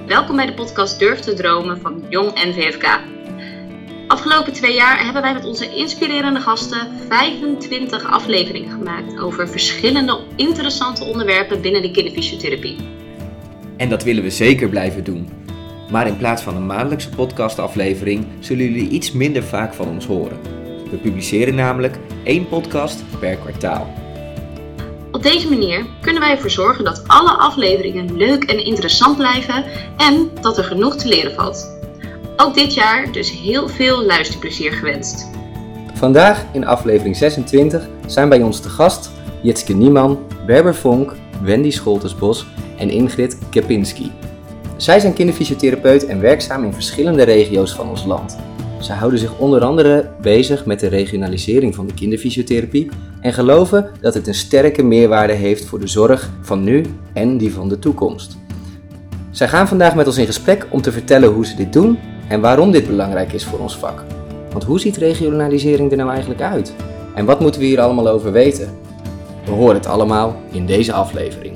Welkom bij de podcast Durf te Dromen van Jong NVFK. Afgelopen 2 jaar hebben wij met onze inspirerende gasten 25 afleveringen gemaakt over verschillende interessante onderwerpen binnen de kinderfysiotherapie. En dat willen we zeker blijven doen. Maar in plaats van een maandelijkse podcastaflevering zullen jullie iets minder vaak van ons horen. We publiceren namelijk 1 podcast per kwartaal. Op deze manier kunnen wij ervoor zorgen dat alle afleveringen leuk en interessant blijven en dat er genoeg te leren valt. Ook dit jaar dus heel veel luisterplezier gewenst. Vandaag in aflevering 26 zijn bij ons te gast Jitske Nieman, Berber Vonk, Wendy Scholtesbos en Ingrid Kepinski. Zij zijn kinderfysiotherapeut en werkzaam in verschillende regio's van ons land. Zij houden zich onder andere bezig met de regionalisering van de kinderfysiotherapie en geloven dat het een sterke meerwaarde heeft voor de zorg van nu en die van de toekomst. Zij gaan vandaag met ons in gesprek om te vertellen hoe ze dit doen en waarom dit belangrijk is voor ons vak. Want hoe ziet regionalisering er nou eigenlijk uit? En wat moeten we hier allemaal over weten? We horen het allemaal in deze aflevering.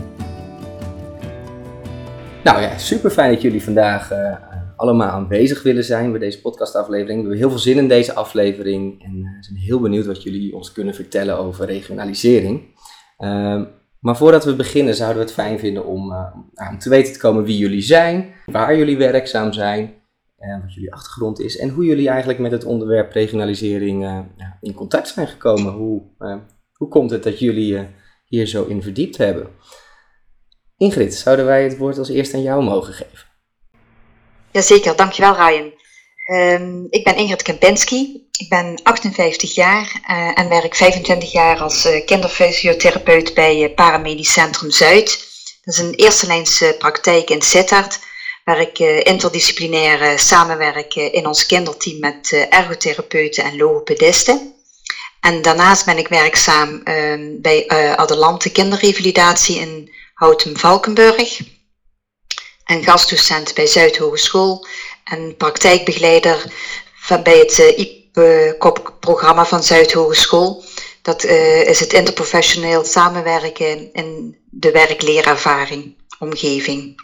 Nou ja, super fijn dat jullie vandaag allemaal aanwezig willen zijn bij deze podcastaflevering. We hebben heel veel zin in deze aflevering en zijn heel benieuwd wat jullie ons kunnen vertellen over regionalisering. Maar voordat we beginnen zouden we het fijn vinden om te weten te komen wie jullie zijn, waar jullie werkzaam zijn, wat jullie achtergrond is en hoe jullie eigenlijk met het onderwerp regionalisering in contact zijn gekomen. Hoe komt het dat jullie hier zo in verdiept hebben? Ingrid, zouden wij het woord als eerst aan jou mogen geven? Jazeker, dankjewel Ryan. Ik ben Ingrid Kepinski, ik ben 58 jaar en werk 25 jaar als kinderfysiotherapeut bij Paramedisch Centrum Zuid. Dat is een eerste lijnse praktijk in Sittard, waar ik interdisciplinair samenwerk in ons kinderteam met ergotherapeuten en logopedisten. En daarnaast ben ik werkzaam bij Adelante Kinderrevalidatie in Houten-Valkenburg. En gastdocent bij Zuidhogeschool en praktijkbegeleider bij het IPCOP-programma van Zuidhogeschool. Dat is het interprofessioneel samenwerken in de werk-leerervaring, omgeving.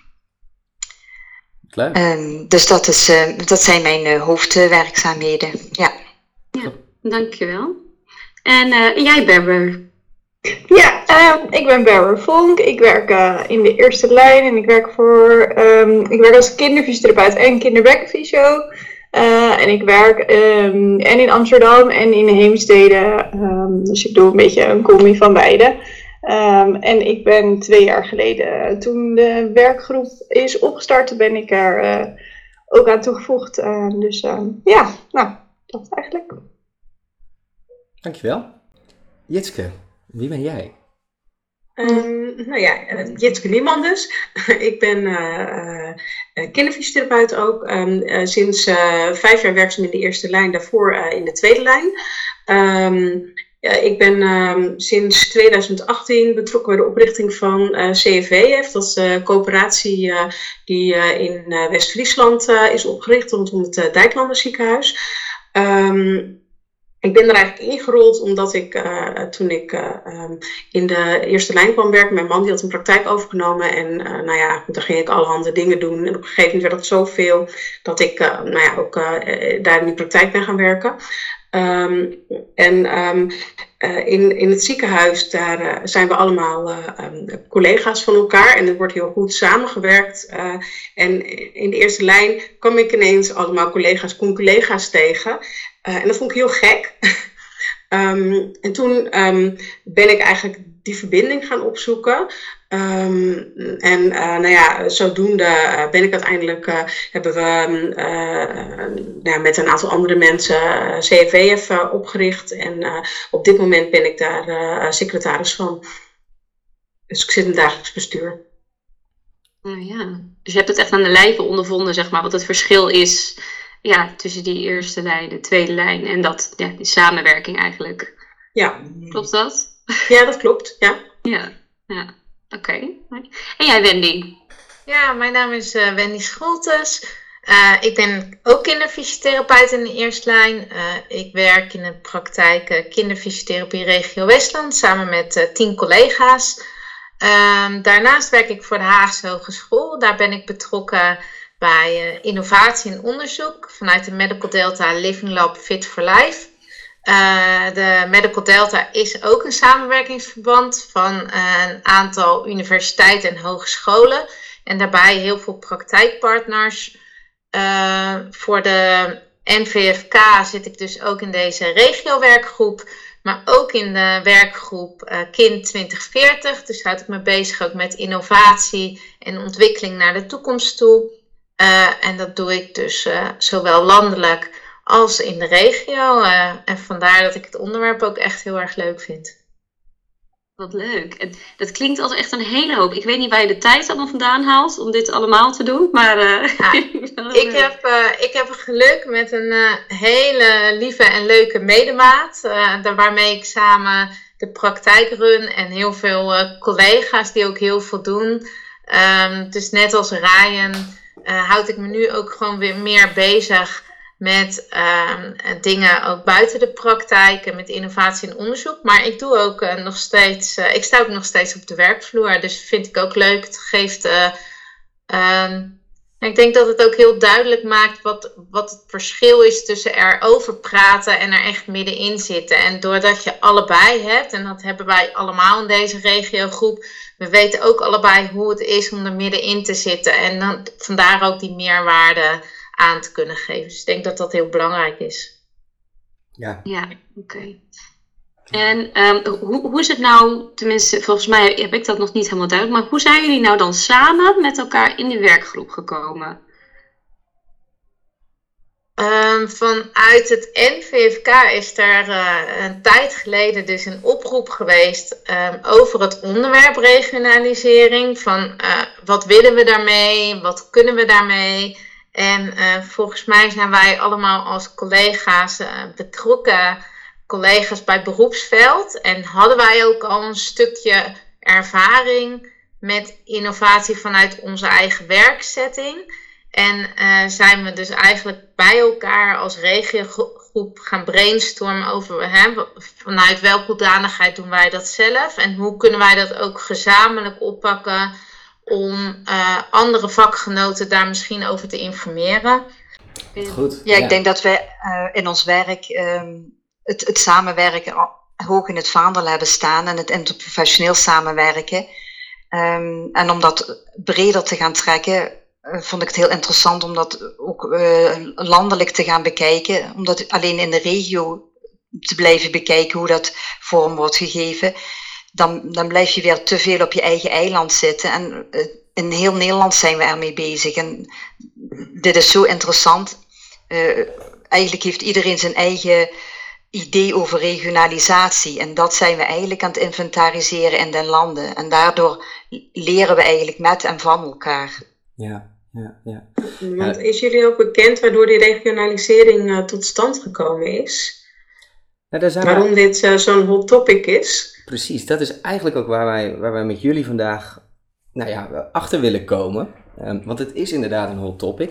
Dus dat zijn mijn hoofdwerkzaamheden. Ja, dankjewel. En jij Berber? Ja, ik ben Berber Vonk. Ik werk in de eerste lijn en ik werk als kinderfysiotherapeut en kinderbekkenfysio. En ik werk en in Amsterdam en in Heemstede. Dus ik doe een beetje een combi van beide. En ik ben 2 jaar geleden, toen de werkgroep is opgestart, ben ik er ook aan toegevoegd. Dat eigenlijk. Dankjewel. Jitske, wie ben jij? Jitske Nieman dus. Ik ben kinderfysiotherapeut ook. Sinds 5 jaar werkzaam in de eerste lijn, daarvoor in de tweede lijn. Ik ben sinds 2018 betrokken bij de oprichting van CFWF. Dat is de coöperatie die in West-Friesland is opgericht rondom het Dijklander ziekenhuis. Ik ben er eigenlijk ingerold omdat ik toen ik in de eerste lijn kwam werken, mijn man die had een praktijk overgenomen en daar ging ik allerhande dingen doen. En op een gegeven moment werd het zoveel dat ik daar in die praktijk ben gaan werken. In het ziekenhuis, daar zijn we allemaal collega's van elkaar en er wordt heel goed samengewerkt. En in de eerste lijn kwam ik ineens allemaal collega's tegen. En dat vond ik heel gek. En toen ben ik eigenlijk die verbinding gaan opzoeken. Zodoende ben ik uiteindelijk, hebben we met een aantal andere mensen CFWF opgericht. En op dit moment ben ik daar secretaris van. Dus ik zit in het dagelijks bestuur. Dus je hebt het echt aan de lijve ondervonden, zeg maar, wat het verschil is tussen die eerste lijn, de tweede lijn en die samenwerking eigenlijk. Ja. Klopt dat? Ja, dat klopt, ja. Ja. Oké. En jij, Wendy? Ja, mijn naam is Wendy Scholtes. Ik ben ook kinderfysiotherapeut in de eerste lijn. Ik werk in de praktijk kinderfysiotherapie regio Westland samen met 10 collega's. Daarnaast werk ik voor de Haagse Hogeschool. Daar ben ik betrokken bij innovatie en onderzoek vanuit de Medical Delta Living Lab Fit for Life. De Medical Delta is ook een samenwerkingsverband van een aantal universiteiten en hogescholen. En daarbij heel veel praktijkpartners. Voor de NVFK zit ik dus ook in deze regiowerkgroep. Maar ook in de werkgroep Kind 2040. Dus houd ik me bezig ook met innovatie en ontwikkeling naar de toekomst toe. En dat doe ik dus zowel landelijk als in de regio. En vandaar dat ik het onderwerp ook echt heel erg leuk vind. Wat leuk. Dat klinkt als echt een hele hoop. Ik weet niet waar je de tijd allemaal vandaan haalt om dit allemaal te doen. Maar ik heb geluk met een hele lieve en leuke medemaat. Waarmee ik samen de praktijk run. En heel veel collega's die ook heel veel doen. Dus net als Ryan houd ik me nu ook gewoon weer meer bezig met dingen ook buiten de praktijk en met innovatie en onderzoek. Maar ik doe ook nog steeds, ik sta ook nog steeds op de werkvloer. Dus vind ik ook leuk. Het geeft, ik denk dat het ook heel duidelijk maakt wat het verschil is tussen erover praten en er echt middenin zitten. En doordat je allebei hebt, en dat hebben wij allemaal in deze regiogroep, we weten ook allebei hoe het is om er middenin te zitten. En dan, vandaar ook die meerwaarde aan te kunnen geven. Dus ik denk dat dat heel belangrijk is. Ja, oké. En hoe is het nou, tenminste volgens mij heb ik dat nog niet helemaal duidelijk, maar hoe zijn jullie nou dan samen met elkaar in die werkgroep gekomen? Vanuit het NVFK is er een tijd geleden dus een oproep geweest over het onderwerp regionalisering. Van wat willen we daarmee, wat kunnen we daarmee? En volgens mij zijn wij allemaal als collega's betrokken collega's bij beroepsveld. En hadden wij ook al een stukje ervaring met innovatie vanuit onze eigen werkzetting. En zijn we dus eigenlijk bij elkaar als regiogroep gaan brainstormen over vanuit welke hoedanigheid doen wij dat zelf. En hoe kunnen wij dat ook gezamenlijk oppakken om andere vakgenoten daar misschien over te informeren. Goed. Ja, ik denk dat wij in ons werk het samenwerken hoog in het vaandel hebben staan en het interprofessioneel samenwerken. En om dat breder te gaan trekken, vond ik het heel interessant om dat ook landelijk te gaan bekijken. Om dat alleen in de regio te blijven bekijken hoe dat vorm wordt gegeven. Dan blijf je weer te veel op je eigen eiland zitten. En in heel Nederland zijn we ermee bezig. En dit is zo interessant. Eigenlijk heeft iedereen zijn eigen idee over regionalisatie. En dat zijn we eigenlijk aan het inventariseren in de landen. En daardoor leren we eigenlijk met en van elkaar. Ja. Want is jullie ook bekend waardoor die regionalisering tot stand gekomen is? Waarom dit zo'n hot topic is? Precies, dat is eigenlijk ook waar wij met jullie vandaag achter willen komen. Want het is inderdaad een hot topic.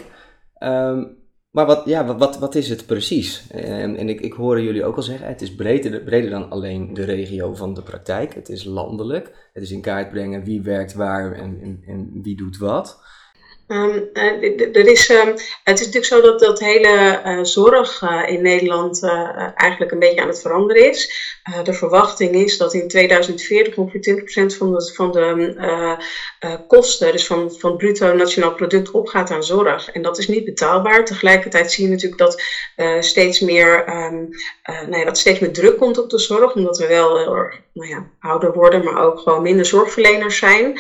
Maar wat is het precies? En ik hoorde jullie ook al zeggen, het is breder dan alleen de regio van de praktijk. Het is landelijk. Het is in kaart brengen wie werkt waar en wie doet wat. Het is natuurlijk zo dat hele zorg in Nederland eigenlijk een beetje aan het veranderen is. De verwachting is dat in 2040 ongeveer 20% van de kosten, dus van het bruto nationaal product, opgaat aan zorg. En dat is niet betaalbaar. Tegelijkertijd zie je natuurlijk dat steeds meer druk komt op de zorg, omdat we wel heel erg ouder worden, maar ook gewoon minder zorgverleners zijn.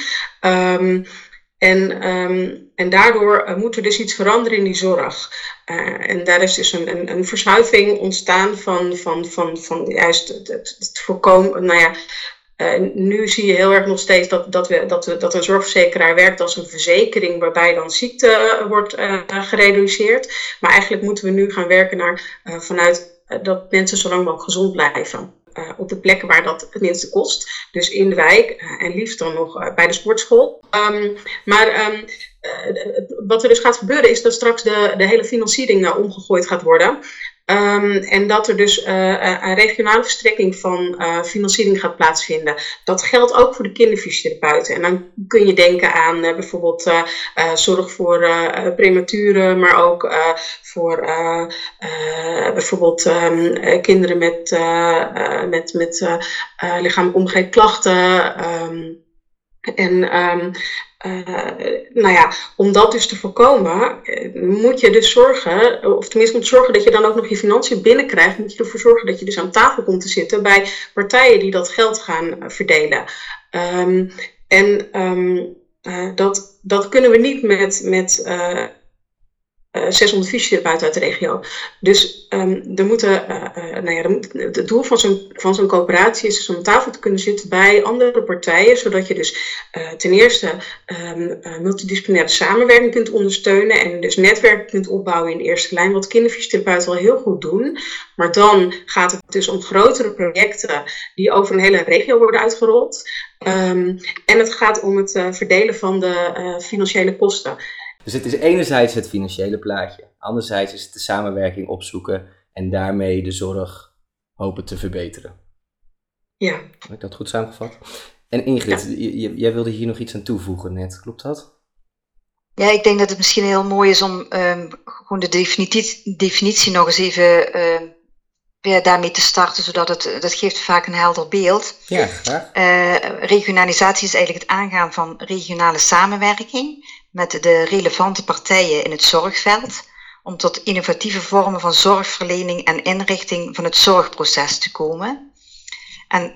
En daardoor moet er dus iets veranderen in die zorg. En daar is dus een verschuiving ontstaan van juist het voorkomen. Nu zie je heel erg nog steeds dat een zorgverzekeraar werkt als een verzekering waarbij dan ziekte wordt gereduceerd. Maar eigenlijk moeten we nu gaan werken vanuit dat mensen zo lang mogelijk gezond blijven. Op de plekken waar dat het minste kost. Dus in de wijk en liefst dan nog bij de sportschool. Wat er dus gaat gebeuren is dat straks de hele financiering omgegooid gaat worden. En dat er dus een regionale verstrekking van financiering gaat plaatsvinden. Dat geldt ook voor de kinderfysiotherapeuten. En dan kun je denken aan bijvoorbeeld zorg voor prematuren, maar ook voor bijvoorbeeld kinderen met lichamelijk omgeefklachten. Om dat dus te voorkomen, moet je dus zorgen, of tenminste moet zorgen dat je dan ook nog je financiën binnenkrijgt, moet je ervoor zorgen dat je dus aan tafel komt te zitten bij partijen die dat geld gaan verdelen. Dat kunnen we niet met 600 fysiotherapeuten uit de regio. Dus het doel van zo'n coöperatie is dus om aan tafel te kunnen zitten bij andere partijen, zodat je dus ten eerste multidisciplinaire samenwerking kunt ondersteunen en dus netwerken kunt opbouwen in de eerste lijn, wat kinderfysiotherapeuten wel heel goed doen. Maar dan gaat het dus om grotere projecten die over een hele regio worden uitgerold. En het gaat om het verdelen van de financiële kosten. Dus het is enerzijds het financiële plaatje, anderzijds is het de samenwerking opzoeken en daarmee de zorg hopen te verbeteren. Ja. Heb ik dat goed samengevat? En Ingrid, jij wilde hier nog iets aan toevoegen net, klopt dat? Ja, ik denk dat het misschien heel mooi is om gewoon de definitie nog eens even daarmee te starten, zodat dat geeft vaak een helder beeld. Ja, graag. Regionalisatie is eigenlijk het aangaan van regionale samenwerking met de relevante partijen in het zorgveld, om tot innovatieve vormen van zorgverlening en inrichting van het zorgproces te komen. En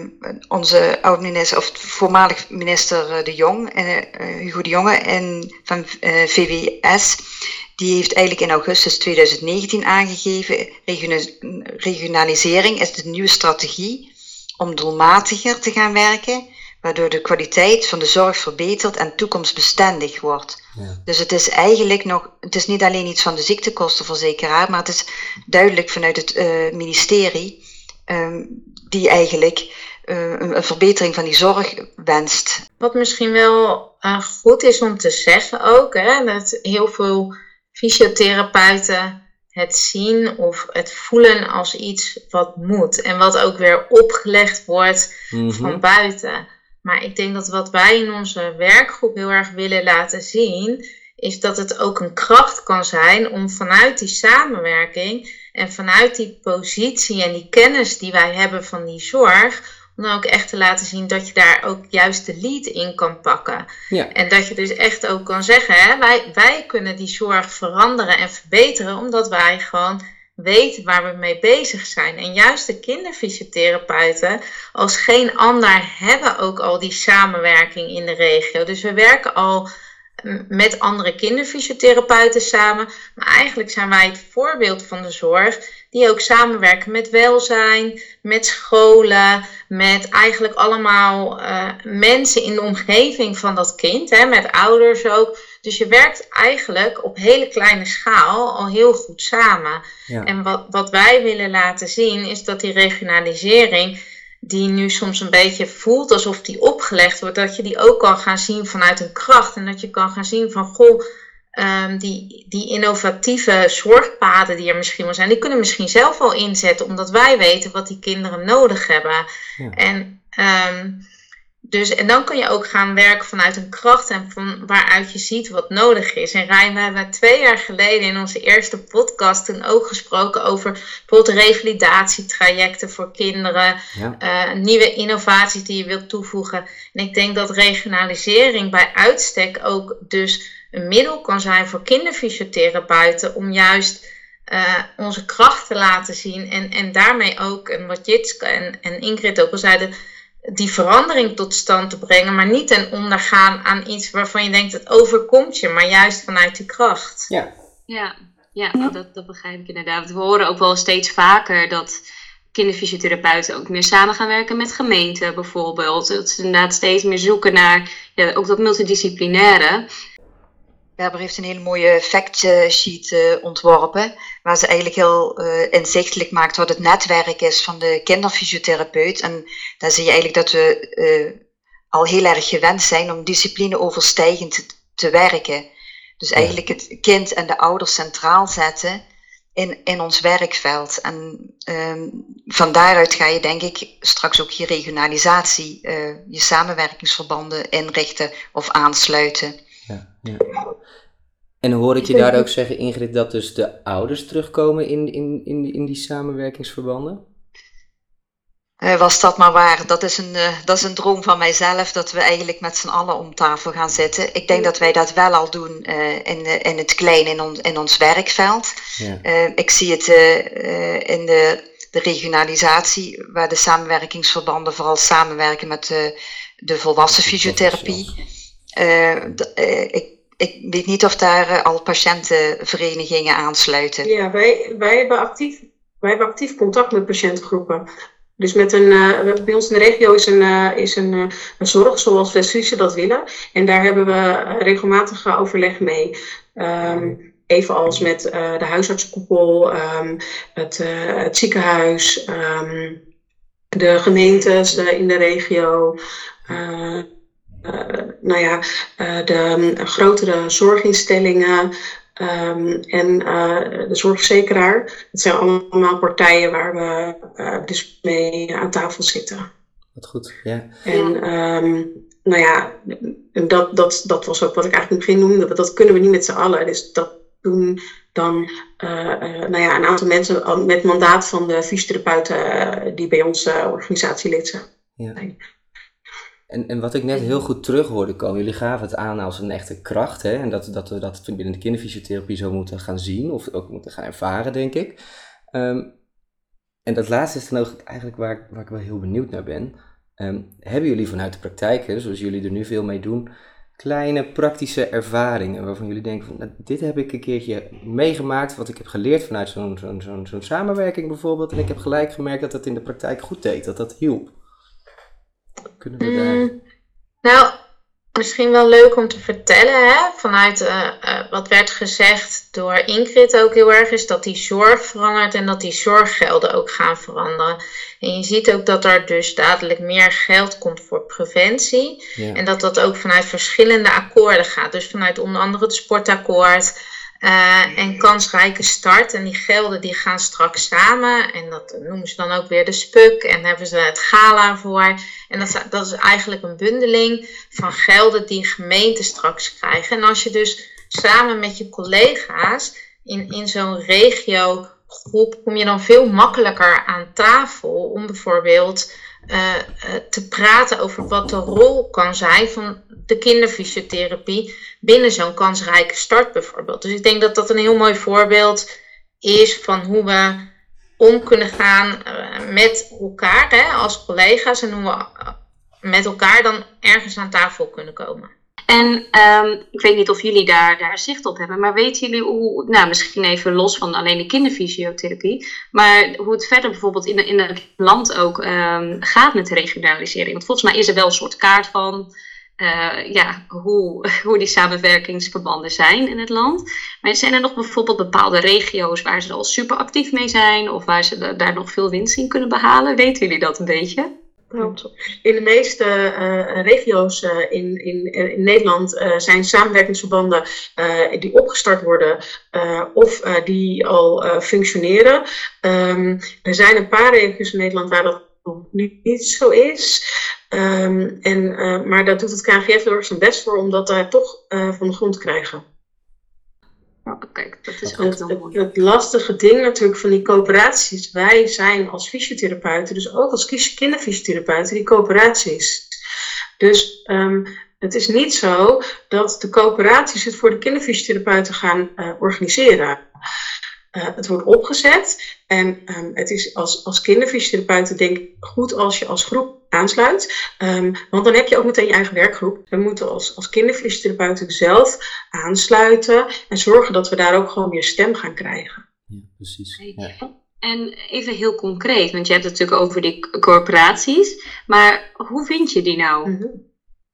onze oud-minister, of voormalig minister De Jong, Hugo de Jonge van VWS, die heeft eigenlijk in augustus 2019 aangegeven, regionalisering is de nieuwe strategie om doelmatiger te gaan werken, waardoor de kwaliteit van de zorg verbetert en toekomstbestendig wordt. Ja. Dus het is eigenlijk het is niet alleen iets van de ziektekostenverzekeraar, maar het is duidelijk vanuit het ministerie die eigenlijk een verbetering van die zorg wenst. Wat misschien wel goed is om te zeggen ook, dat heel veel fysiotherapeuten het zien of het voelen als iets wat moet en wat ook weer opgelegd wordt van buiten. Maar ik denk dat wat wij in onze werkgroep heel erg willen laten zien, is dat het ook een kracht kan zijn om vanuit die samenwerking en vanuit die positie en die kennis die wij hebben van die zorg, om dan ook echt te laten zien dat je daar ook juist de lead in kan pakken. Ja. En dat je dus echt ook kan zeggen, wij kunnen die zorg veranderen en verbeteren, omdat wij gewoon weten waar we mee bezig zijn. En juist de kinderfysiotherapeuten als geen ander hebben ook al die samenwerking in de regio. Dus we werken al met andere kinderfysiotherapeuten samen. Maar eigenlijk zijn wij het voorbeeld van de zorg die ook samenwerken met welzijn, met scholen, met eigenlijk allemaal mensen in de omgeving van dat kind, met ouders ook. Dus je werkt eigenlijk op hele kleine schaal al heel goed samen. Ja. En wat wij willen laten zien is dat die regionalisering, die nu soms een beetje voelt alsof die opgelegd wordt, dat je die ook kan gaan zien vanuit een kracht. En dat je kan gaan zien van, die innovatieve zorgpaden die er misschien wel zijn, die kunnen we misschien zelf wel inzetten, omdat wij weten wat die kinderen nodig hebben. Ja. En dan kun je ook gaan werken vanuit een kracht en van waaruit je ziet wat nodig is. En Rijn, we hebben 2 jaar geleden in onze eerste podcast toen ook gesproken over bijvoorbeeld revalidatietrajecten voor kinderen, nieuwe innovaties die je wilt toevoegen. En ik denk dat regionalisering bij uitstek ook dus een middel kan zijn voor kinderfysiotherapeuten om juist onze kracht te laten zien en daarmee ook, en wat Jitske en Ingrid ook al zeiden, die verandering tot stand te brengen, maar niet ten onder gaan aan iets waarvan je denkt het overkomt je, maar juist vanuit die kracht. Ja, dat begrijp ik inderdaad. We horen ook wel steeds vaker dat kinderfysiotherapeuten ook meer samen gaan werken met gemeenten bijvoorbeeld. Dat ze inderdaad steeds meer zoeken naar ook dat multidisciplinaire. Berber heeft een hele mooie factsheet ontworpen, waar ze eigenlijk heel inzichtelijk maakt wat het netwerk is van de kinderfysiotherapeut. En daar zie je eigenlijk dat we al heel erg gewend zijn om disciplineoverstijgend te werken. Dus eigenlijk het kind en de ouders centraal zetten in ons werkveld. En van daaruit ga je denk ik straks ook je regionalisatie, je samenwerkingsverbanden inrichten of aansluiten. Ja. En hoor ik je daar ook zeggen, Ingrid, dat dus de ouders terugkomen in die samenwerkingsverbanden? Was dat maar waar. Dat is een droom van mijzelf, dat we eigenlijk met z'n allen om tafel gaan zitten. Ik denk dat wij dat wel al doen in het klein in ons werkveld. Ja. Ik zie het in de regionalisatie, waar de samenwerkingsverbanden vooral samenwerken met de volwassen fysiotherapie. Ik weet niet of daar al patiëntenverenigingen aansluiten. Ja, wij hebben actief contact met patiëntengroepen. Dus bij ons in de regio is een zorg zoals West-Friese dat willen. En daar hebben we regelmatig overleg mee. Evenals met de huisartsenkoepel, het ziekenhuis, de gemeentes in de regio. De grotere zorginstellingen. En de zorgverzekeraar. Dat zijn allemaal partijen waar we dus mee aan tafel zitten. Wat goed, ja. En dat was ook wat ik eigenlijk in het begin noemde. Dat kunnen we niet met z'n allen. Dus dat doen dan een aantal mensen met mandaat van de fysiotherapeuten die bij onze organisatie lid zijn. Ja. En wat ik net heel goed terug hoorde komen, jullie gaven het aan als een echte kracht, hè? En dat we dat binnen de kinderfysiotherapie zo moeten gaan zien, of ook moeten gaan ervaren, denk ik. En dat laatste is dan ook eigenlijk waar ik wel heel benieuwd naar ben. Hebben jullie vanuit de praktijk, hè, zoals jullie er nu veel mee doen, kleine praktische ervaringen waarvan jullie denken van, dit heb ik een keertje meegemaakt, wat ik heb geleerd vanuit zo'n samenwerking bijvoorbeeld, en ik heb gelijk gemerkt dat het in de praktijk goed deed, dat hielp? Kunnen we daar... Nou, misschien wel leuk om te vertellen, hè? Vanuit wat werd gezegd door Ingrid ook heel erg, is dat die zorg verandert en dat die zorggelden ook gaan veranderen. En je ziet ook dat er dus dadelijk meer geld komt voor preventie. Ja. En dat ook vanuit verschillende akkoorden gaat. Dus vanuit onder andere het sportakkoord en kansrijke start. En die gelden die gaan straks samen. En dat noemen ze dan ook weer de SPUC. En daar hebben ze het gala voor. En dat is eigenlijk een bundeling van gelden die gemeenten straks krijgen. En als je dus samen met je collega's in zo'n regiogroep, kom je dan veel makkelijker aan tafel om bijvoorbeeld te praten over wat de rol kan zijn van de kinderfysiotherapie binnen zo'n kansrijke start bijvoorbeeld. Dus ik denk dat dat een heel mooi voorbeeld is van hoe we om kunnen gaan met elkaar, hè, als collega's, en hoe we met elkaar dan ergens aan tafel kunnen komen. En ik weet niet of jullie daar zicht op hebben, maar weten jullie hoe, nou misschien even los van alleen de kinderfysiotherapie, maar hoe het verder bijvoorbeeld in het land ook gaat met de regionalisering? Want volgens mij is er wel een soort kaart van hoe die samenwerkingsverbanden zijn in het land. Maar zijn er nog bijvoorbeeld bepaalde regio's waar ze al super actief mee zijn of waar ze daar nog veel winst in kunnen behalen? Weten jullie dat een beetje? In de meeste regio's in Nederland zijn samenwerkingsverbanden die opgestart worden of die al functioneren. Er zijn een paar regio's in Nederland waar dat nog niet zo is. Maar daar doet het KNGF heel erg zijn best voor om dat daar toch van de grond te krijgen. Kijk, dat is ook heel mooi. Het lastige ding natuurlijk van die coöperaties, wij zijn als fysiotherapeuten, dus ook als kinderfysiotherapeuten, die coöperaties. Dus het is niet zo dat de coöperaties het voor de kinderfysiotherapeuten gaan organiseren. Het wordt opgezet en het is als kinderfysiotherapeuten denk ik goed als je als groep aansluit. Want dan heb je ook meteen je eigen werkgroep. We moeten als kinderfysiotherapeuten zelf aansluiten en zorgen dat we daar ook gewoon meer stem gaan krijgen. Ja, precies. Ja. En even heel concreet, want je hebt het natuurlijk over die corporaties, maar hoe vind je die nou? Mm-hmm.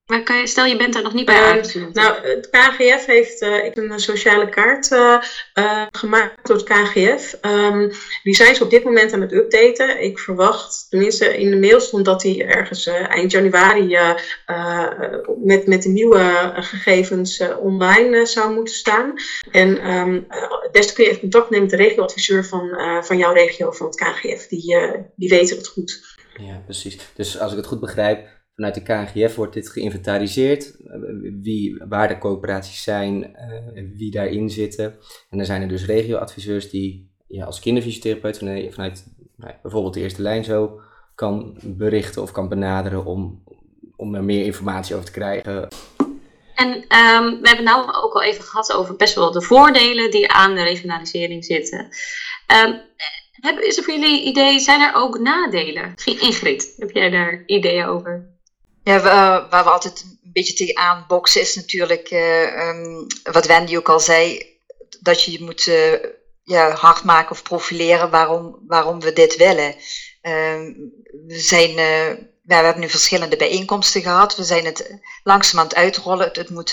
Maar stel je bent er nog niet bij aangesloten. Nou, het KNGF heeft een sociale kaart gemaakt door het KNGF. Die zijn ze op dit moment aan het updaten. Ik verwacht, tenminste in de mail stond dat die ergens eind januari met de nieuwe gegevens online zou moeten staan. En des kun je even contact nemen met de regioadviseur van jouw regio, van het KNGF. Die weten het goed. Ja, precies. Dus als ik het goed begrijp, vanuit de KNGF wordt dit geïnventariseerd, waar de coöperaties zijn, wie daarin zitten. En dan zijn er dus regioadviseurs die als kinderfysiotherapeut vanuit bijvoorbeeld de eerste lijn zo kan berichten of kan benaderen om er meer informatie over te krijgen. En we hebben nou ook al even gehad over best wel de voordelen die aan de regionalisering zitten. Is er voor jullie idee, zijn er ook nadelen? Misschien Ingrid, heb jij daar ideeën over? Ja, waar we altijd een beetje tegenaan boksen is natuurlijk, wat Wendy ook al zei, dat je moet hard maken of profileren waarom we dit willen. We hebben nu verschillende bijeenkomsten gehad. We zijn het langzaam aan het uitrollen. Het moet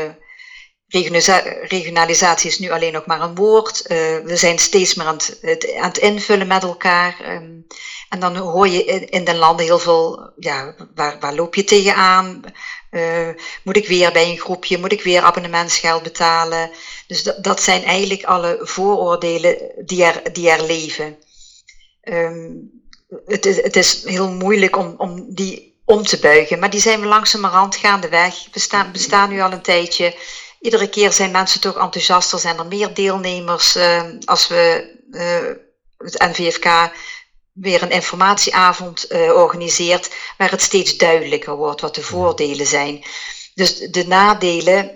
regionalisatie is nu alleen nog maar een woord. We zijn steeds meer aan het invullen met elkaar. En dan hoor je in de landen heel veel, waar loop je tegenaan? Moet ik weer bij een groepje? Moet ik weer abonnementsgeld betalen? Dus dat zijn eigenlijk alle vooroordelen die er leven. Het is heel moeilijk om die om te buigen, maar die zijn we langzamerhand gaandeweg. We bestaan nu al een tijdje. Iedere keer zijn mensen toch enthousiaster, zijn er meer deelnemers als we het NVFK weer een informatieavond organiseert, waar het steeds duidelijker wordt wat de voordelen zijn. Dus de nadelen,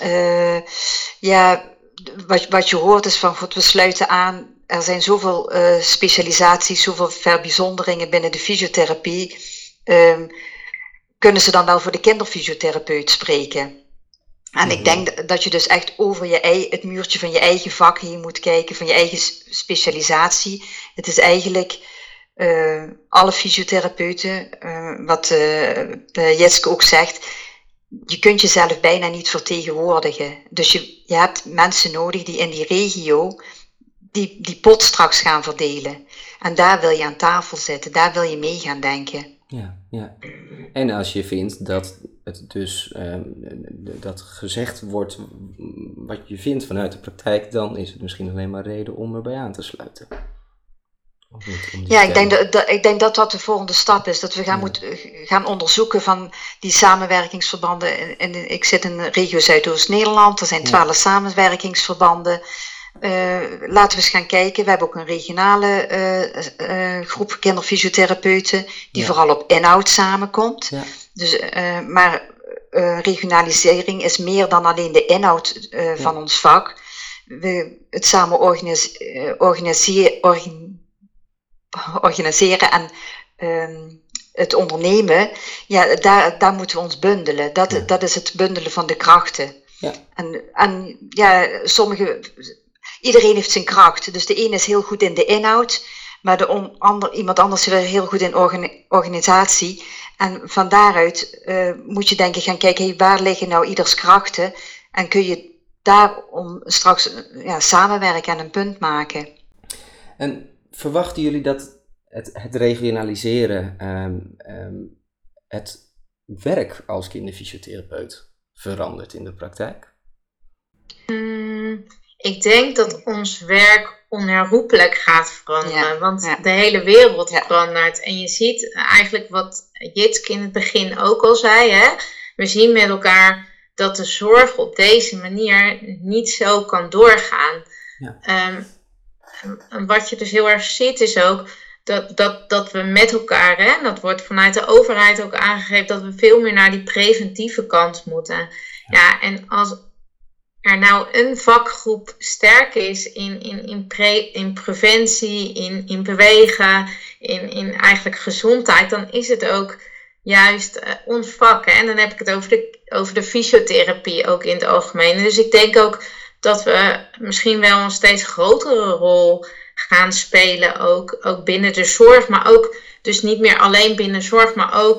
wat je hoort is van, we sluiten aan. Er zijn zoveel specialisaties, zoveel verbijzonderingen binnen de fysiotherapie. Kunnen ze dan wel voor de kinderfysiotherapeut spreken? En ik denk dat je dus echt over het muurtje van je eigen vak heen moet kijken, van je eigen specialisatie. Het is eigenlijk alle fysiotherapeuten, wat Jitske ook zegt, je kunt jezelf bijna niet vertegenwoordigen. Dus je hebt mensen nodig die in die regio die pot straks gaan verdelen. En daar wil je aan tafel zitten, daar wil je mee gaan denken. Ja. En als je vindt dat het dus dat gezegd wordt wat je vindt vanuit de praktijk, dan is het misschien alleen maar reden om erbij aan te sluiten. Ik denk dat de volgende stap is. Dat we gaan onderzoeken van die samenwerkingsverbanden. Ik zit in regio Zuidoost-Nederland. Er zijn 12 samenwerkingsverbanden. Laten we eens gaan kijken. We hebben ook een regionale groep kinderfysiotherapeuten die vooral op inhoud samenkomt. Ja. Dus, maar regionalisering is meer dan alleen de inhoud van ons vak. Het samen organiseren en het ondernemen, daar moeten we ons bundelen. Dat is het bundelen van de krachten. Ja. En iedereen heeft zijn kracht. Dus de een is heel goed in de inhoud, maar iemand anders is weer heel goed in organisatie. En van daaruit moet je denk ik gaan kijken, waar liggen nou ieders krachten? En kun je daarom straks samenwerken en een punt maken. En verwachten jullie dat het regionaliseren het werk als kinderfysiotherapeut verandert in de praktijk? Ik denk dat ons werk onherroepelijk gaat veranderen. Want de hele wereld verandert. En je ziet eigenlijk wat Jitske in het begin ook al zei. Hè? We zien met elkaar dat de zorg op deze manier niet zo kan doorgaan. Ja. Wat je dus heel erg ziet is ook dat we met elkaar, hè, dat wordt vanuit de overheid ook aangegeven, dat we veel meer naar die preventieve kant moeten. Ja, en als er nou een vakgroep sterk is in preventie, in bewegen, in eigenlijk gezondheid, dan is het ook juist ons vak. Hè? En dan heb ik het over de fysiotherapie ook in het algemeen. Dus ik denk ook dat we misschien wel een steeds grotere rol gaan spelen, ook binnen de zorg, maar ook dus niet meer alleen binnen zorg, maar ook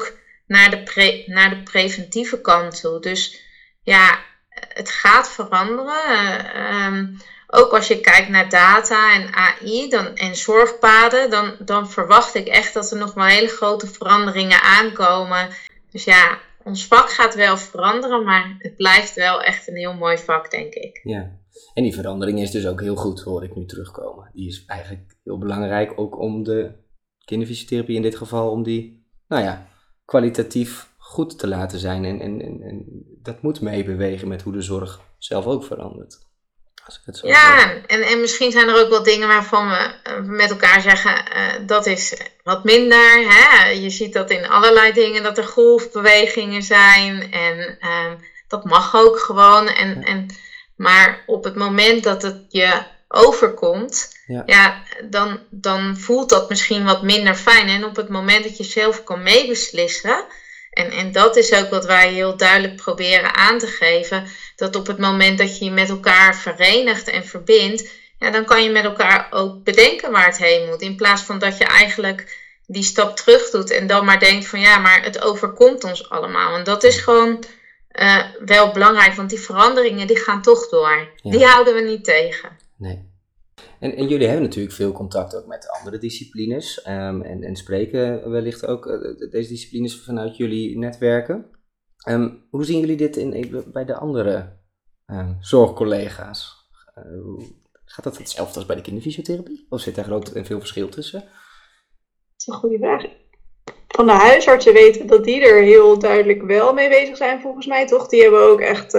naar de preventieve kant toe. Dus ja, het gaat veranderen. Ook als je kijkt naar data en AI en zorgpaden, dan verwacht ik echt dat er nog wel hele grote veranderingen aankomen. Dus ja, ons vak gaat wel veranderen, maar het blijft wel echt een heel mooi vak, denk ik. Ja, en die verandering is dus ook heel goed, hoor ik nu terugkomen. Die is eigenlijk heel belangrijk, ook om de kinderfysiotherapie in dit geval, om die, kwalitatief goed te laten zijn. En dat moet meebewegen met hoe de zorg zelf ook verandert. Als ik het zo en misschien zijn er ook wel dingen waarvan we met elkaar zeggen, dat is wat minder. Hè? Je ziet dat in allerlei dingen, dat er golfbewegingen zijn. En dat mag ook gewoon. Maar op het moment dat het je overkomt, dan voelt dat misschien wat minder fijn. En op het moment dat je zelf kan meebeslissen, en dat is ook wat wij heel duidelijk proberen aan te geven, dat op het moment dat je je met elkaar verenigt en verbindt, dan kan je met elkaar ook bedenken waar het heen moet. In plaats van dat je eigenlijk die stap terug doet en dan maar denkt van maar het overkomt ons allemaal. En dat is gewoon wel belangrijk, want die veranderingen die gaan toch door. Ja. Die houden we niet tegen. Nee. En jullie hebben natuurlijk veel contact ook met andere disciplines en spreken wellicht ook deze disciplines vanuit jullie netwerken. Hoe zien jullie dit bij de andere zorgcollega's? Gaat dat hetzelfde als bij de kinderfysiotherapie? Of zit daar groot en veel verschil tussen? Dat is een goede vraag. Van de huisartsen weten dat die er heel duidelijk wel mee bezig zijn, volgens mij, toch? Die hebben ook echt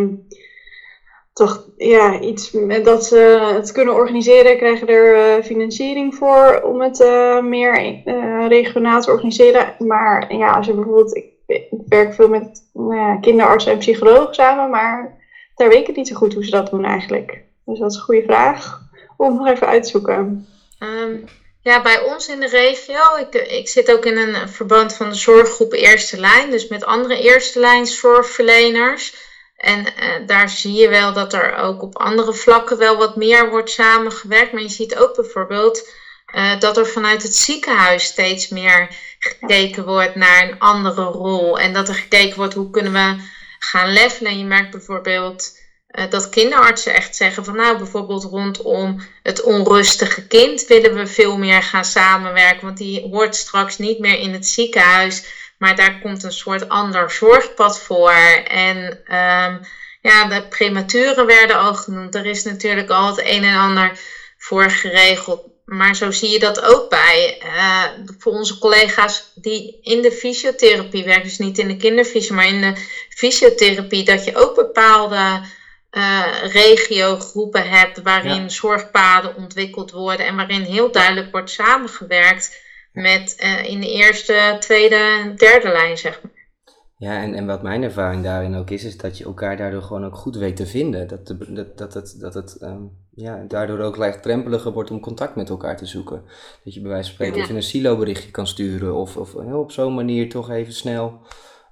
iets met dat ze het kunnen organiseren, krijgen er financiering voor om het meer regionaal te organiseren. Maar als je bijvoorbeeld, ik werk veel met kinderartsen en psychologen samen, maar daar weet ik niet zo goed hoe ze dat doen eigenlijk. Dus dat is een goede vraag om nog even uit te zoeken. Bij ons in de regio, ik zit ook in een verband van de zorggroep Eerste Lijn, dus met andere eerste lijns zorgverleners. En daar zie je wel dat er ook op andere vlakken wel wat meer wordt samengewerkt. Maar je ziet ook bijvoorbeeld dat er vanuit het ziekenhuis steeds meer gekeken wordt naar een andere rol. En dat er gekeken wordt hoe kunnen we gaan levelen. En je merkt bijvoorbeeld dat kinderartsen echt zeggen van bijvoorbeeld rondom het onrustige kind willen we veel meer gaan samenwerken. Want die hoort straks niet meer in het ziekenhuis. Maar daar komt een soort ander zorgpad voor. En de prematuren werden al genoemd. Er is natuurlijk al het een en ander voor geregeld. Maar zo zie je dat ook bij voor onze collega's die in de fysiotherapie werken. Dus niet in de kinderfysio, maar in de fysiotherapie. Dat je ook bepaalde regiogroepen hebt waarin zorgpaden ontwikkeld worden. En waarin heel duidelijk wordt samengewerkt met in de eerste, tweede en derde lijn, zeg maar. Ja, en wat mijn ervaring daarin ook is dat je elkaar daardoor gewoon ook goed weet te vinden. Dat het daardoor ook laagdrempeliger wordt om contact met elkaar te zoeken. Dat je bij wijze van spreken even een silo-berichtje kan sturen of op zo'n manier toch even snel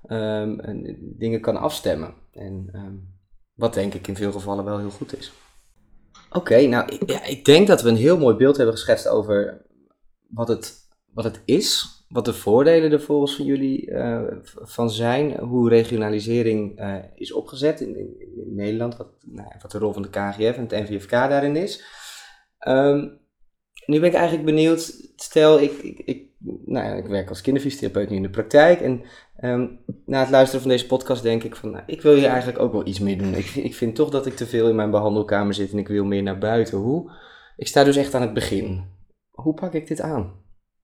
dingen kan afstemmen. En wat denk ik in veel gevallen wel heel goed is. Oké, ik denk dat we een heel mooi beeld hebben geschetst over wat het is, wat de voordelen er volgens van jullie van zijn, hoe regionalisering is opgezet in Nederland, wat de rol van de KGF en het NVFK daarin is. Nu ben ik eigenlijk benieuwd, stel ik werk als kinderfysiotherapeut nu in de praktijk en na het luisteren van deze podcast denk ik van, ik wil hier eigenlijk ook wel iets meer doen. Ik vind toch dat ik te veel in mijn behandelkamer zit en ik wil meer naar buiten. Ik sta dus echt aan het begin. Hoe pak ik dit aan?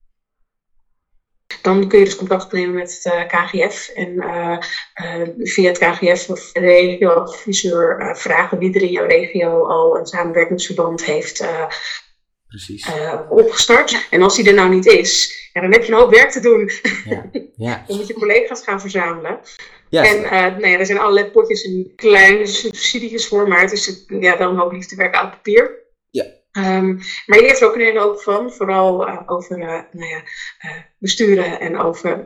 Dan kun je dus contact opnemen met het KGF en via het KGF of de regioadviseur vragen wie er in jouw regio al een samenwerkingsverband heeft opgestart. En als die er nou niet is, dan heb je een hoop werk te doen. Ja. Dan moet je collega's gaan verzamelen. Ja. En er zijn allerlei potjes en kleine subsidies voor, maar het is wel een hoop liefdewerk aan papier. Ja. Maar je leert er ook een hele hoop van, vooral over besturen en over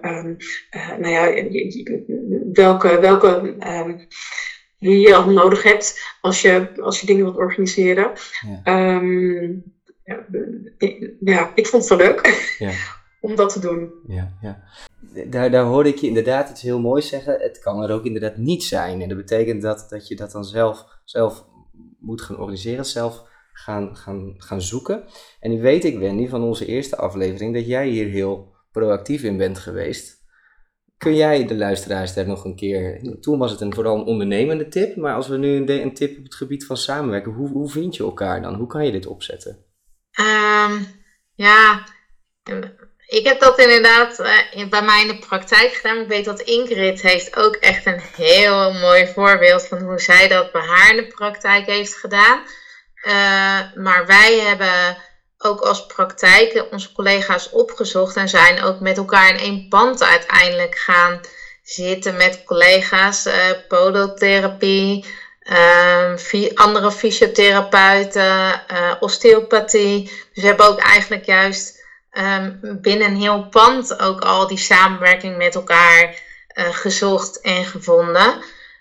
welke je al nodig hebt als je dingen wilt organiseren. Ik vond het wel leuk om dat te doen. Ja. Daar hoorde ik je inderdaad iets heel moois zeggen. Het kan er ook inderdaad niet zijn. En dat betekent dat je dat dan zelf moet gaan organiseren, zelf gaan zoeken. En nu weet ik, Wendy, van onze eerste aflevering, dat jij hier heel proactief in bent geweest. Kun jij de luisteraars daar nog een keer... Toen was het vooral een ondernemende tip, maar als we nu een tip op het gebied van samenwerken, hoe vind je elkaar dan? Hoe kan je dit opzetten? Ik heb dat inderdaad bij mij in de praktijk gedaan. Ik weet dat Ingrid heeft ook echt een heel mooi voorbeeld van hoe zij dat bij haar in de praktijk heeft gedaan. Maar wij hebben ook als praktijk onze collega's opgezocht en zijn ook met elkaar in één pand uiteindelijk gaan zitten met collega's, podotherapie, andere fysiotherapeuten, osteopathie. Dus we hebben ook eigenlijk juist binnen een heel pand ook al die samenwerking met elkaar gezocht en gevonden.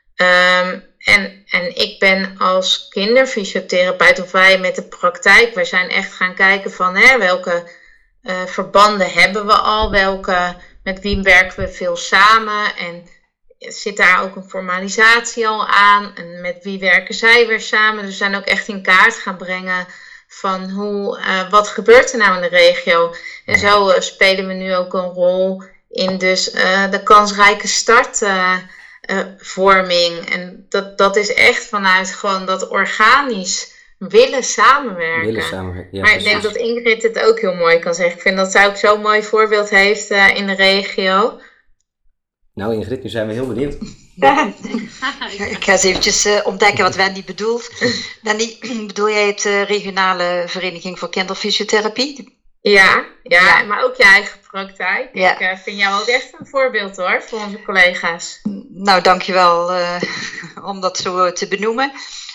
En ik ben als kinderfysiotherapeut, of wij met de praktijk, wij zijn echt gaan kijken van welke verbanden hebben we al, met wie werken we veel samen en zit daar ook een formalisatie al aan en met wie werken zij weer samen. Dus we zijn ook echt in kaart gaan brengen van wat gebeurt er nou in de regio. En zo spelen we nu ook een rol in dus de kansrijke startvorming. En dat is echt vanuit gewoon dat organisch willen samenwerken. Ja, maar precies. ik denk dat Ingrid het ook heel mooi kan zeggen. Ik vind dat zij ook zo'n mooi voorbeeld heeft in de regio. Nou Ingrid, nu zijn we heel benieuwd. Ik ga eens eventjes ontdekken wat Wendy bedoelt. Wendy, bedoel jij het regionale vereniging voor kinderfysiotherapie? Ja, maar ook je eigen praktijk. Ja. Ik vind jou ook echt een voorbeeld hoor, voor onze collega's. Nou, dankjewel om dat zo te benoemen.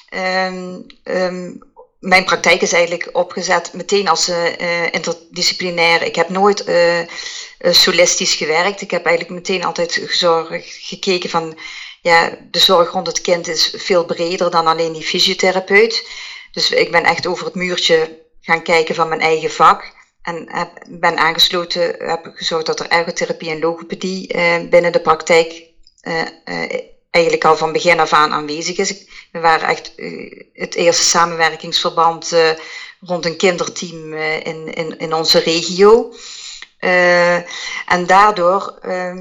Mijn praktijk is eigenlijk opgezet meteen als interdisciplinair. Ik heb nooit solistisch gewerkt. Ik heb eigenlijk meteen altijd gekeken van... Ja, de zorg rond het kind is veel breder dan alleen die fysiotherapeut. Dus ik ben echt over het muurtje gaan kijken van mijn eigen vak. En ben aangesloten, heb gezorgd dat er ergotherapie en logopedie binnen de praktijk eigenlijk al van begin af aan aanwezig is. We waren echt het eerste samenwerkingsverband rond een kinderteam in onze regio. En daardoor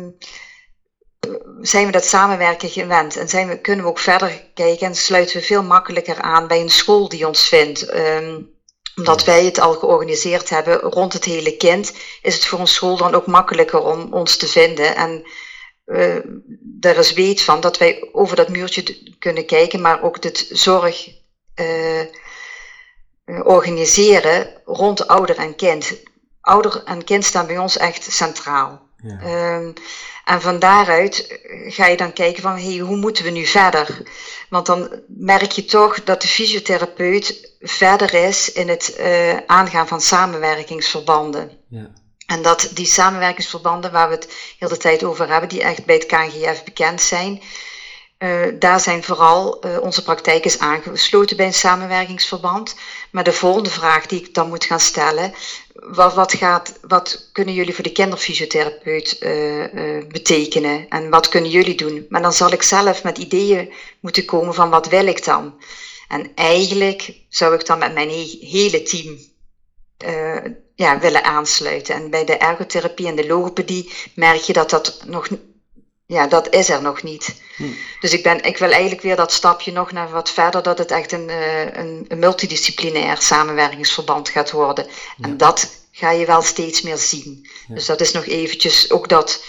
zijn we dat samenwerken gewend en kunnen we ook verder kijken en sluiten we veel makkelijker aan bij een school die ons vindt. Omdat wij het al georganiseerd hebben rond het hele kind, is het voor een school dan ook makkelijker om ons te vinden. En er is weet van dat wij over dat muurtje kunnen kijken, maar ook het zorg organiseren rond ouder en kind. Ouder en kind staan bij ons echt centraal. Ja. En van daaruit ga je dan kijken van hoe moeten we nu verder? Want dan merk je toch dat de fysiotherapeut verder is in het aangaan van samenwerkingsverbanden. Ja. En dat die samenwerkingsverbanden waar we het heel de tijd over hebben, die echt bij het KNGF bekend zijn, daar zijn vooral onze praktijk is aangesloten bij een samenwerkingsverband. Maar de volgende vraag die ik dan moet gaan stellen, wat kunnen jullie voor de kinderfysiotherapeut betekenen en wat kunnen jullie doen? Maar dan zal ik zelf met ideeën moeten komen van wat wil ik dan? En eigenlijk zou ik dan met mijn hele team willen aansluiten. En bij de ergotherapie en de logopedie merk je dat nog dat is er nog niet. Dus ik wil eigenlijk weer dat stapje nog naar wat verder, dat het echt een multidisciplinair samenwerkingsverband gaat worden. Ja. En dat ga je wel steeds meer zien. Ja. Dus dat is nog eventjes ook dat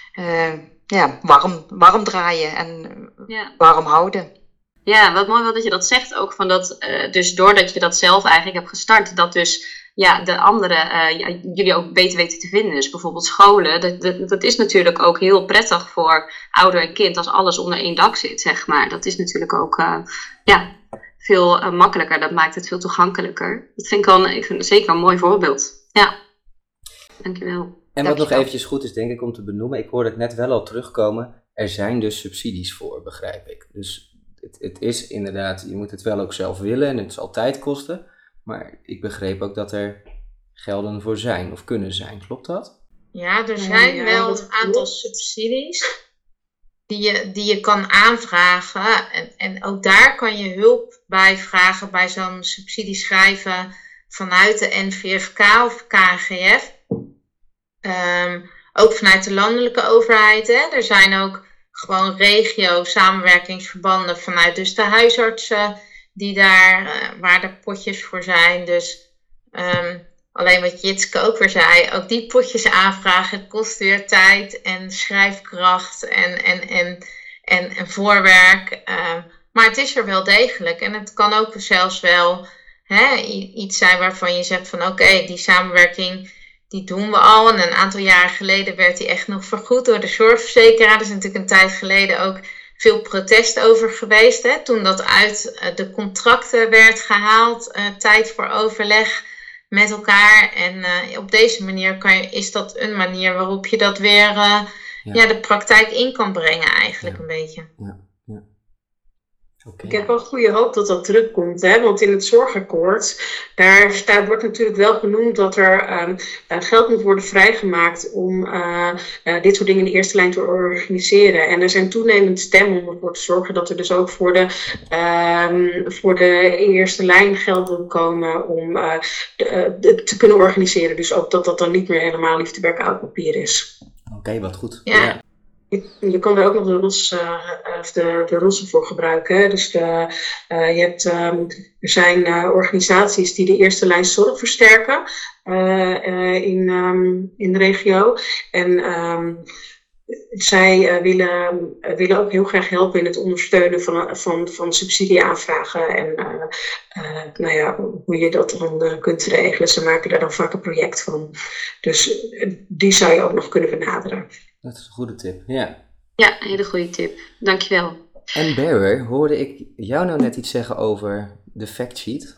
warm draaien en warm houden. Ja, wat mooi wel dat je dat zegt ook, van dat dus doordat je dat zelf eigenlijk hebt gestart, dat dus de anderen jullie ook beter weten te vinden. Dus bijvoorbeeld scholen, dat is natuurlijk ook heel prettig voor ouder en kind als alles onder één dak zit, zeg maar. Dat is natuurlijk ook veel makkelijker, dat maakt het veel toegankelijker. Dat vind ik zeker een mooi voorbeeld. Ja, dankjewel. En wat nog eventjes goed is, denk ik, om te benoemen, ik hoorde het net wel al terugkomen, er zijn dus subsidies voor, begrijp ik. Dus het is inderdaad, je moet het wel ook zelf willen en het zal tijd kosten. Maar ik begreep ook dat er gelden voor zijn of kunnen zijn. Klopt dat? Ja, er zijn Ja, wel dat een aantal klopt. subsidies die je kan aanvragen. En ook daar kan je hulp bij vragen bij zo'n subsidieschrijven vanuit de NVFK of KNGF. Ook vanuit de landelijke overheid. Hè. Er zijn ook gewoon regio-samenwerkingsverbanden vanuit dus de huisartsen die daar, waar er potjes voor zijn. Dus alleen wat Jitske ook weer zei, ook die potjes aanvragen kost weer tijd en schrijfkracht en voorwerk. Maar het is er wel degelijk. En het kan ook zelfs wel iets zijn waarvan je zegt van oké, die samenwerking die doen we al. En een aantal jaren geleden werd die echt nog vergoed door de zorgverzekeraar. Er is natuurlijk een tijd geleden ook veel protest over geweest. Hè? Toen dat uit de contracten werd gehaald. Tijd voor overleg met elkaar. En op deze manier is dat een manier waarop je dat weer de praktijk in kan brengen eigenlijk een beetje. Ja. Okay. Ik heb wel goede hoop dat dat terugkomt, hè? Want in het zorgakkoord, daar wordt natuurlijk wel genoemd dat er geld moet worden vrijgemaakt om dit soort dingen in de eerste lijn te organiseren. En er zijn toenemend stemmen om ervoor te zorgen dat er dus ook voor de eerste lijn geld wil komen om te kunnen organiseren. Dus ook dat dan niet meer helemaal liefdewerk oud papier is. Oké, wat goed. Ja. Je kan er ook nog de rossen voor gebruiken. Hè? Dus er zijn organisaties die de eerste lijn zorg versterken in de regio. En zij willen ook heel graag helpen in het ondersteunen van subsidieaanvragen. En hoe je dat dan kunt regelen. Ze maken daar dan vaak een project van. Dus die zou je ook nog kunnen benaderen. Dat is een goede tip, ja. Ja, een hele goede tip. Dankjewel. En Bearer, hoorde ik jou nou net iets zeggen over de factsheet?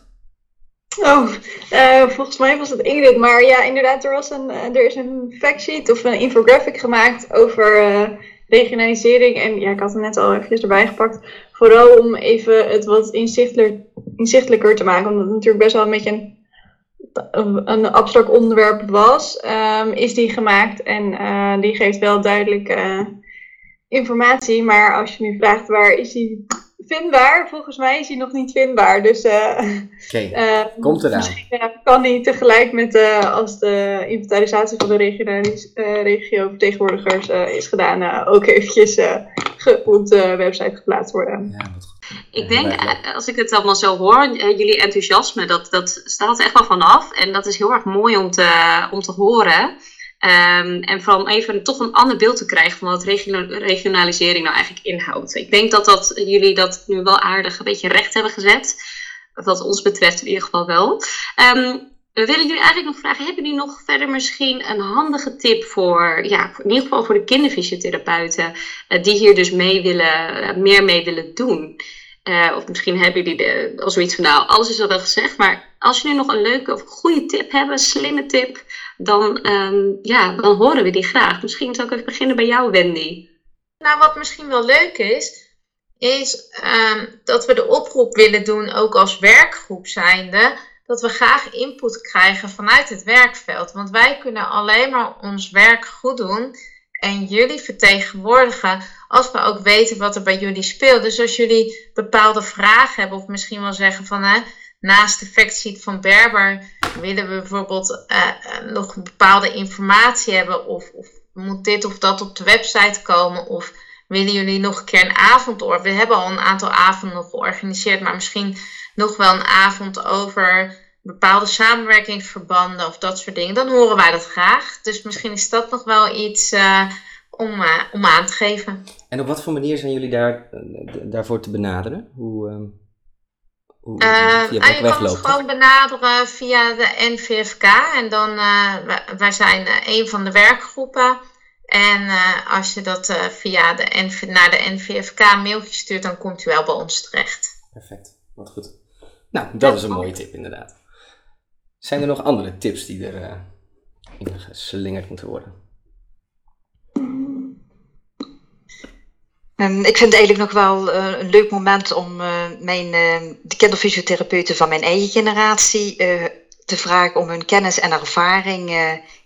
Volgens mij was het Ingrid, maar ja, inderdaad, er is een factsheet of een infographic gemaakt over regionalisering. En ja, ik had het net al eventjes erbij gepakt. Vooral om even het wat inzichtelijker te maken, omdat het natuurlijk best wel een beetje een abstract onderwerp was, is die gemaakt. En die geeft wel duidelijk informatie. Maar als je nu vraagt waar is die vindbaar, volgens mij is die nog niet vindbaar. Dus komt eraan. Misschien kan die tegelijk met als de inventarisatie van de regiovertegenwoordigers is gedaan, ook eventjes op de website geplaatst worden. Ja, wat goed. Ik denk, als ik het allemaal zo hoor, jullie enthousiasme, dat staat er echt wel vanaf. En dat is heel erg mooi om te horen. En vooral om even toch een ander beeld te krijgen van wat regionalisering nou eigenlijk inhoudt. Ik denk dat jullie dat nu wel aardig een beetje recht hebben gezet. Wat ons betreft in ieder geval wel. We willen jullie eigenlijk nog vragen, hebben jullie nog verder misschien een handige tip voor, in ieder geval voor de kinderfysiotherapeuten, die hier dus meer mee willen doen? Of misschien hebben jullie al zoiets van, nou, alles is al wel gezegd, maar als jullie nog een leuke of goede tip hebben, een slimme tip, dan horen we die graag. Misschien zou ik even beginnen bij jou, Wendy. Nou, wat misschien wel leuk is dat we de oproep willen doen, ook als werkgroep zijnde, dat we graag input krijgen vanuit het werkveld. Want wij kunnen alleen maar ons werk goed doen en jullie vertegenwoordigen als we ook weten wat er bij jullie speelt. Dus als jullie bepaalde vragen hebben of misschien wel zeggen van naast de factsheet van Berber willen we bijvoorbeeld nog bepaalde informatie hebben of moet dit of dat op de website komen of willen jullie nog een keer een avond door? We hebben al een aantal avonden georganiseerd, maar misschien nog wel een avond over bepaalde samenwerkingsverbanden of dat soort dingen. Dan horen wij dat graag. Dus misschien is dat nog wel iets om aan te geven. En op wat voor manier zijn jullie daarvoor te benaderen? Je kan ons gewoon benaderen via de NVFK. En dan, wij zijn een van de werkgroepen. En als je dat naar de NVFK mailtje stuurt, dan komt u wel bij ons terecht. Perfect, wat goed. Nou, dat is een mooie tip inderdaad. Zijn er nog andere tips die er ingeslingerd moeten worden? Ik vind het eigenlijk nog wel een leuk moment om de kinderfysiotherapeuten van mijn eigen generatie te vragen om hun kennis en ervaring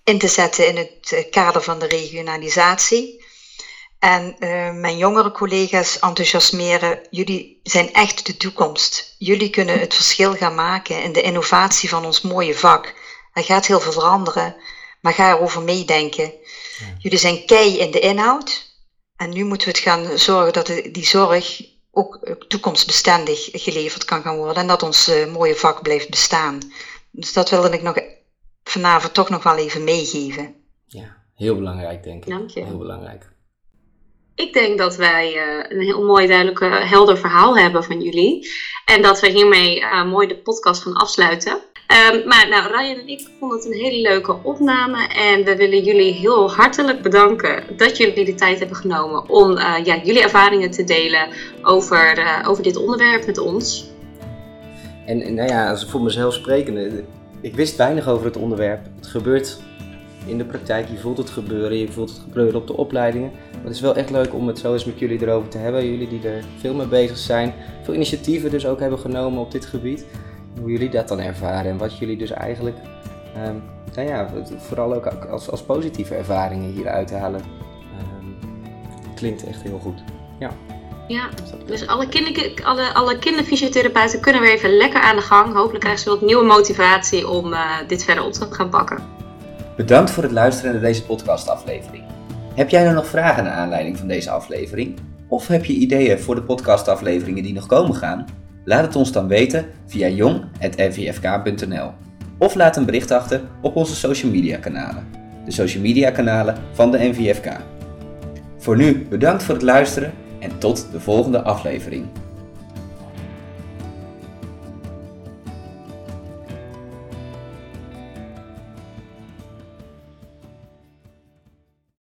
in te zetten in het kader van de regionalisatie. En mijn jongere collega's enthousiasmeren, jullie zijn echt de toekomst. Jullie kunnen het verschil gaan maken in de innovatie van ons mooie vak. Er gaat heel veel veranderen, maar ga erover meedenken. Ja. Jullie zijn kei in de inhoud. En nu moeten we het gaan zorgen dat die zorg ook toekomstbestendig geleverd kan gaan worden. En dat ons mooie vak blijft bestaan. Dus dat wilde ik nog vanavond toch nog wel even meegeven. Ja, heel belangrijk denk ik. Dank je. Heel belangrijk. Ik denk dat wij een heel mooi, duidelijk, helder verhaal hebben van jullie. En dat we hiermee mooi de podcast gaan afsluiten. Maar nou, Ryan en ik vonden het een hele leuke opname. En we willen jullie heel hartelijk bedanken dat jullie de tijd hebben genomen om jullie ervaringen te delen over dit onderwerp met ons. En nou ja, als ik voor mezelf spreken, ik wist weinig over het onderwerp. Het gebeurt in de praktijk, je voelt het gebeuren, je voelt het gebeuren op de opleidingen. Maar het is wel echt leuk om het zo eens met jullie erover te hebben. Jullie die er veel mee bezig zijn, veel initiatieven dus ook hebben genomen op dit gebied. Hoe jullie dat dan ervaren en wat jullie dus eigenlijk, vooral ook als positieve ervaringen hieruit halen. Klinkt echt heel goed. Ja, dus alle kinderfysiotherapeuten kunnen weer even lekker aan de gang. Hopelijk krijgen ze wat nieuwe motivatie om dit verder op te gaan pakken. Bedankt voor het luisteren naar deze podcastaflevering. Heb jij nog vragen naar aanleiding van deze aflevering? Of heb je ideeën voor de podcastafleveringen die nog komen gaan? Laat het ons dan weten via jong@nvfk.nl of laat een bericht achter op onze social media kanalen. De social media kanalen van de NVFK. Voor nu bedankt voor het luisteren en tot de volgende aflevering.